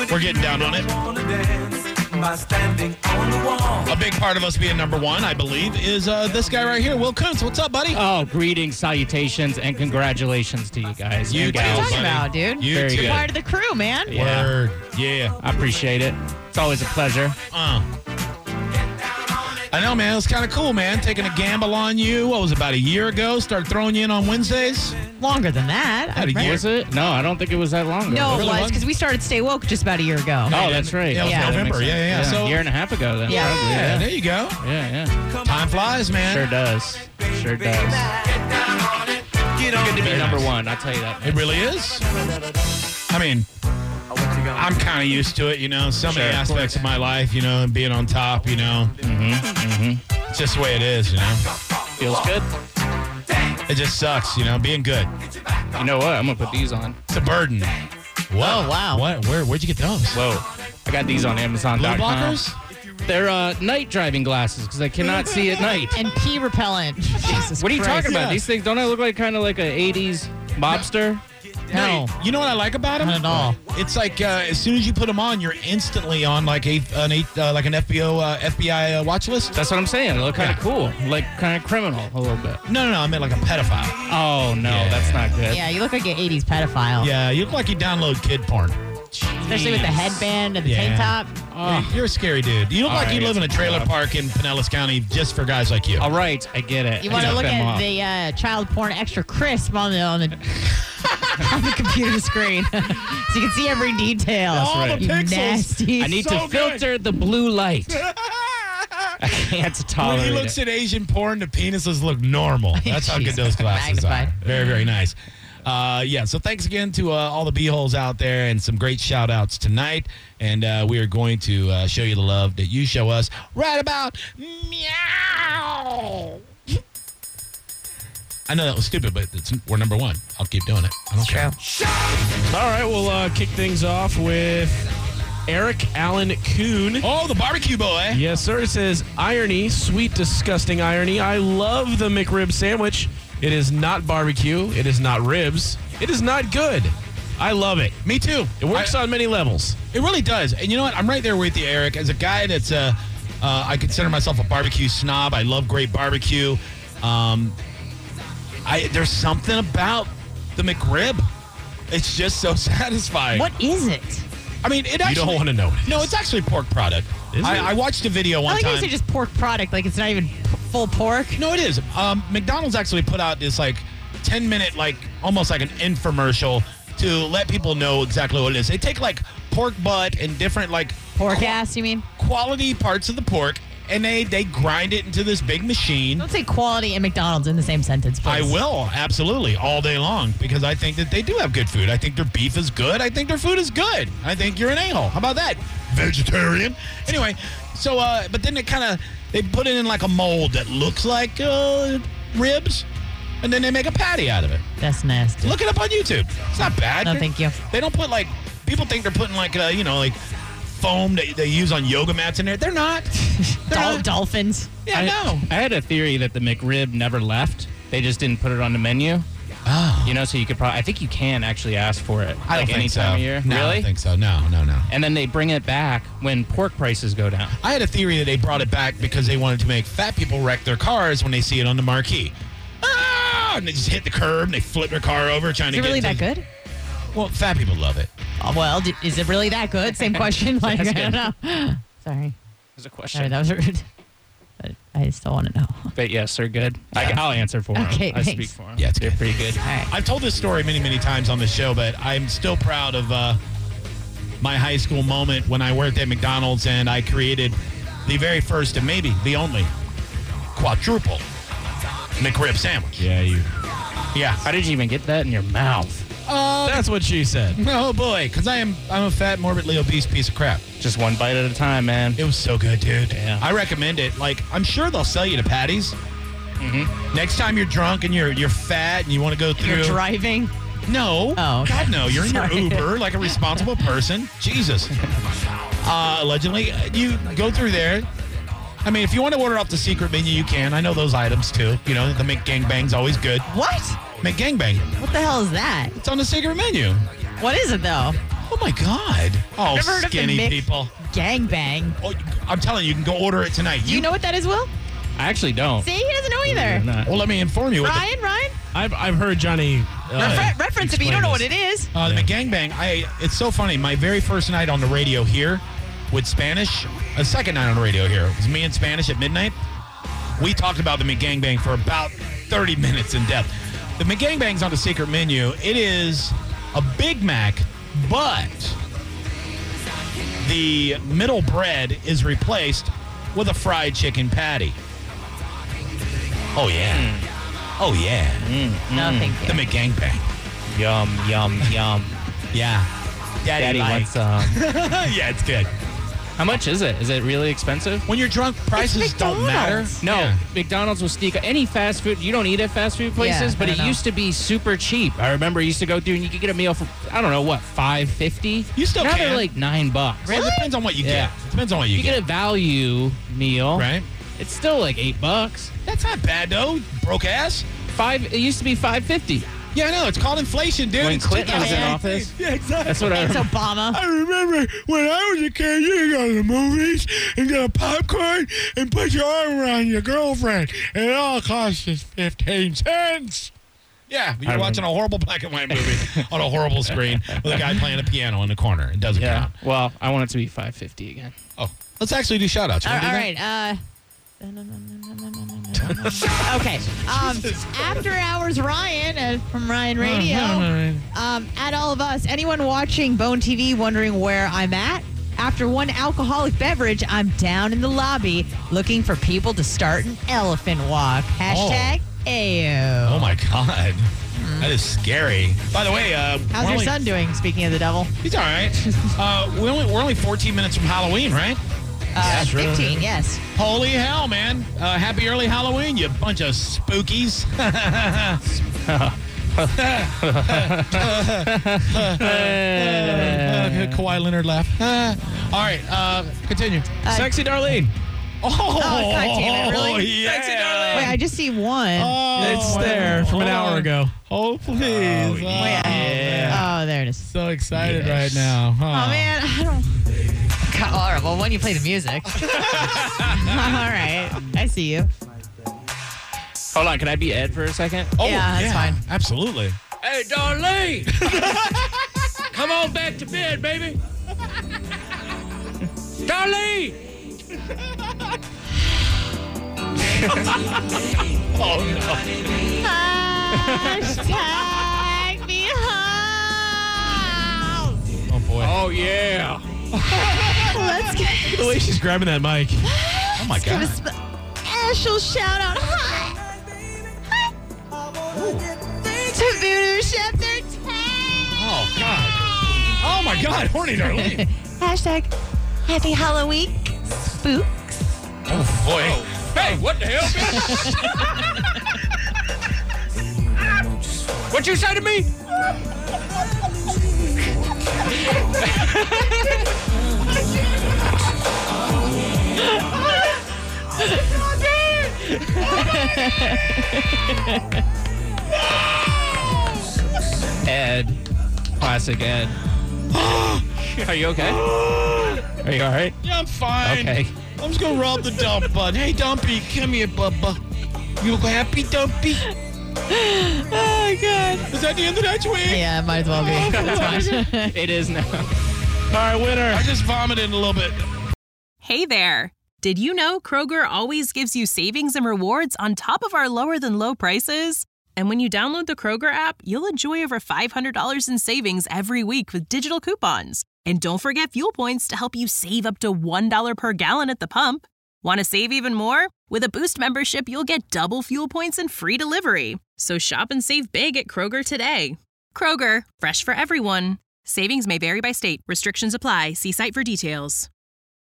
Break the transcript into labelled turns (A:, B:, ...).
A: We're getting down on it. A big part of us being number one, I believe, is this guy right here, Will Kuntz. What's up, buddy?
B: Oh, greetings, salutations, and congratulations to you guys.
A: You
B: and
A: too,
C: What are you
B: gals.
C: talking about, dude?
A: You
B: Very
A: too.
C: You're part of the crew, man.
B: Yeah.
A: Word. Yeah.
B: I appreciate it. It's always a pleasure.
A: I know, man. It was kind of cool, man. Taking a gamble on you. What was it, about a year ago? Started throwing you in on Wednesdays.
C: Longer than that.
A: About a year.
B: Was it? No, I don't think it was that long ago.
C: No, it
A: Really
C: was
A: wasn't?
C: because we started Stay Woke just about a year ago.
B: Oh, that's right.
A: Yeah, it was
C: Yeah.
A: November.
B: That makes
A: Yeah.
B: sense.
A: So,
B: a year and a half ago then.
C: Yeah.
B: Probably,
A: yeah, there you go.
B: Yeah.
A: Time flies, man.
B: Sure does. Sure does. Good to be number one, I'll tell you that.
A: It really is. I mean, I'm kind of used to it, you know. So many
B: Sure.
A: aspects of my life, you know, and being on top, you know. It's just the way it is, you know.
B: Feels good.
A: It just sucks, you know, being good.
B: You know what? I'm going to put these on.
A: It's a burden. Whoa,
C: Oh, wow.
A: What? Where'd you get those?
B: Whoa. I got these on
A: Blue
B: Amazon.com.
A: blockers?
B: They're night driving glasses because I cannot see at night.
C: And pee repellent. Jesus
B: What are you
C: Christ.
B: talking about?
A: Yeah.
B: These things, don't I look like kind of like an 80s mobster?
C: No.
A: You know what I like about them?
C: Not at all.
A: It's like as soon as you put them on, you're instantly on like an FBI watch list.
B: That's what I'm saying. They look kind of
A: Yeah.
B: cool. Like kind of criminal a little bit.
A: No, I meant like a pedophile.
B: Oh, no.
A: Yeah.
B: That's not good.
C: Yeah, you look like an 80s pedophile.
A: Yeah, you look like you download kid porn.
C: Especially with the headband and the tank top.
A: You're a scary dude. You look
B: All
A: like you
B: right.
A: live in a trailer park in Pinellas County just for guys like you.
B: All right. I get it.
C: You
B: I
C: want to
B: took
C: look
B: them
C: at
B: off.
C: the child porn extra crisp on the on the computer screen, so you can see every detail.
A: All
B: right.
A: the
C: You
A: pixels.
C: nasty.
B: I need
A: So
B: to
A: good.
B: filter the blue light. I can't
A: When
B: tolerate
A: he looks
B: it.
A: at Asian porn, the penises look normal. That's how good
C: Jeez,
A: those glasses
C: magnified.
A: are. Very, very nice. So thanks again to all the B-holes out there and some great shout-outs tonight. And we are going to show you the love that you show us right about meow. I know that was stupid, but we're number one. I'll keep doing it. I don't care.
D: All right, we'll kick things off with Eric Allen Kuhn.
A: Oh, the barbecue boy.
D: Yes, sir. It says, irony, sweet, disgusting irony. I love the McRib sandwich. It is not barbecue. It is not ribs. It is not good. I love it.
A: Me too.
D: It works on many levels.
A: It really does. And you know what? I'm right there with you, Eric. As a guy that's, I consider myself a barbecue snob. I love great barbecue. There's something about the McRib. It's just so satisfying.
C: What is it?
A: I mean, it actually.
D: You don't want to know what it
A: No,
D: is.
A: it's actually pork product.
D: Is it?
A: I watched a video
C: I
A: one
C: like
A: time.
C: you say just pork product, like it's not even full pork.
A: No, it is. McDonald's actually put out this like 10-minute, like almost like an infomercial to let people know exactly what it is. They take like pork butt and different like
C: Pork ass, you mean?
A: quality parts of the pork, and they grind it into this big machine.
C: Don't say quality and McDonald's in the same sentence,
A: I
C: please.
A: will, absolutely, all day long, because I think that they do have good food. I think their beef is good. I think their food is good. I think you're an a-hole. How about that? Vegetarian. Anyway, so, but then they put it in like a mold that looks like ribs, and then they make a patty out of it.
C: That's nasty.
A: Look it up on YouTube. It's not bad.
C: No, thank you.
A: They don't put like, people think they're putting like, like foam that they use on yoga mats in there. They're not. They're not.
C: Dolphins.
A: Yeah, no.
B: I had a theory that the McRib never left. They just didn't put it on the menu.
A: Oh.
B: You know, so you could probably, I think you can actually ask for it.
A: I don't
B: like
A: think
B: any
A: so.
B: time of year.
A: No, I
B: Really?
A: don't think so. No.
B: And then they bring it back when pork prices go down.
A: I had a theory that they brought it back because they wanted to make fat people wreck their cars when they see it on the marquee. And they just hit the curb and they flip their car over trying
C: Is
A: to
C: it
A: get
C: really
A: into-
C: that good?
A: Well, fat people love it.
C: Well, is it really that good? Same question. Like,
B: That's
C: I
B: good.
C: don't know. Sorry.
B: There's a question.
C: Sorry, that was rude. But I still want to know.
B: But yes, they're good.
A: Yeah.
B: I'll answer for them.
C: Okay,
B: I speak
C: thanks.
B: for them.
A: Yeah, it's
B: they're
A: good.
B: pretty good.
C: All right.
A: I've told this story many, many times on the show, but I'm still proud of my high school moment when I worked at McDonald's and I created the very first and maybe the only quadruple McRib sandwich.
D: Yeah, you.
A: Yeah.
B: How did you even get that in your mouth?
D: That's what she said.
A: Oh boy, because I'm a fat, morbidly obese piece of crap.
B: Just one bite at a time, man.
A: It was so good, dude.
B: Yeah.
A: I recommend it. Like, I'm sure they'll sell you the patties. Next time you're drunk and you're fat and you want to go through.
C: You're driving.
A: No.
C: Oh, okay.
A: God, no. You're in your
C: Sorry.
A: Uber like a responsible person. Jesus. Allegedly, you go through there. I mean, if you want to order off the secret menu, you can. I know those items, too. You know, the McGangbang's always good.
C: What?
A: McGangbang.
C: What the hell is that?
A: It's on the secret menu.
C: What is it, though?
A: Oh, my God. Oh,
C: Never heard of the
A: skinny
C: Mick
A: people.
C: Gangbang.
A: Oh, I'm telling you, you can go order it tonight.
C: Do you know what that is, Will?
B: I actually don't.
C: See, he doesn't know either.
A: Well, let me inform you.
C: Ryan?
D: I've heard Johnny
C: Reference it, but you don't know what it is.
A: The McGangbang, it's so funny. My very first night on the radio here with Spanish, the second night on the radio here, it was me and Spanish at midnight. We talked about the McGangbang for about 30 minutes in depth. The McGangbang's on the secret menu. It is a Big Mac, but the middle bread is replaced with a fried chicken patty. Oh, yeah. Oh, yeah.
C: No, thank you.
A: The McGangbang.
B: Yum, yum, yum.
A: Yeah.
B: Daddy
A: likes.
B: wants some.
A: Yeah, it's good.
B: How much is it? Is it really expensive?
A: When you're drunk, prices don't matter.
C: McDonald's.
B: No,
A: Yeah.
B: McDonald's will sneak any fast food. You don't eat at fast food places,
C: Yeah,
B: but
C: I
B: it
C: know.
B: used to be super cheap. I remember I used to go through and you could get a meal for I don't know what, $5.50.
A: You still
B: now
A: can.
B: they're like $9.
A: Well, it depends on what you
B: Yeah.
A: get. It depends on what you
B: You get
A: get.
B: a value meal,
A: Right?
B: It's still like $8.
A: That's not bad, though. Broke ass.
B: It used to be $5.50.
A: Yeah, I know. It's called inflation, dude.
B: When
A: It's
B: Clinton was in
A: 2008.
B: office.
A: Yeah, exactly.
B: That's what I
C: It's
B: remember.
C: Obama.
A: I remember when I was a kid, you go to the movies and get a popcorn and put your arm around your girlfriend, and it all costs us 15 cents. Yeah, but you're watching a horrible black and white movie on a horrible screen with a guy playing a piano in the corner. It doesn't
B: Yeah.
A: count.
B: Well, I want it to be $5.50 again.
A: Oh, let's actually do shout-outs. You
C: All
A: wanna do
C: right.
A: that?
C: Okay. After Hours Ryan from Ryan Radio. At all of us, anyone watching Bone TV wondering where I'm at? After one alcoholic beverage, I'm down in the lobby looking for people to start an elephant walk. Hashtag AO.
A: Oh, my God. That is scary. By the way,
C: How's your son doing, speaking of the devil?
A: He's all right. We're only 14 minutes from Halloween, right?
C: 15, yes.
A: Holy hell, man. Happy early Halloween, you bunch of spookies. Kawhi Leonard laugh. All right, continue.
D: Sexy Darlene.
A: Oh,
C: God damn it, really?
A: Yeah.
D: Sexy Darlene.
C: Wait, I just see one.
D: It's there from an hour ago.
A: Oh, please.
C: Wait, oh, there it is.
A: So excited right now.
C: Oh, man, I don't... God, all right, well, when you play the music. All right, I see you.
B: Hold on, can I be Ed for a second?
A: Oh,
C: Yeah, that's fine.
A: Absolutely.
B: Hey, Darlene! Come on back to bed, baby! Darlene!
A: Oh, no.
C: Hashtag me home.
A: Oh, boy.
B: Oh, yeah.
C: Let's get
D: The way she's grabbing that mic.
A: Oh, my
C: give a
A: God.
C: special shout out. To Voodoo Chef 13.
A: Oh, God. Oh, my God. Horny Darlene.
C: Hashtag Happy Halloween Spooks.
A: Oh, boy.
B: Hey, what the hell? What you say to me? Ed. Classic Ed. Are you okay? Are you all right?
A: Yeah, I'm fine.
B: Okay.
A: I'm just going to rub the dump bud. Hey, Dumpy, come here, Bubba. You look happy, Dumpy?
C: Oh, God.
A: Is that the end of that tweet?
C: Yeah, it might as well be. That's fine.
B: It is now.
D: All right, winner.
A: I just vomited a little bit.
E: Hey there! Did you know Kroger always gives you savings and rewards on top of our lower than low prices? And when you download the Kroger app, you'll enjoy over $500 in savings every week with digital coupons. And don't forget fuel points to help you save up to $1 per gallon at the pump. Want to save even more? With a Boost membership, you'll get double fuel points and free delivery. So shop and save big at Kroger today. Kroger, fresh for everyone. Savings may vary by state. Restrictions apply. See site for details.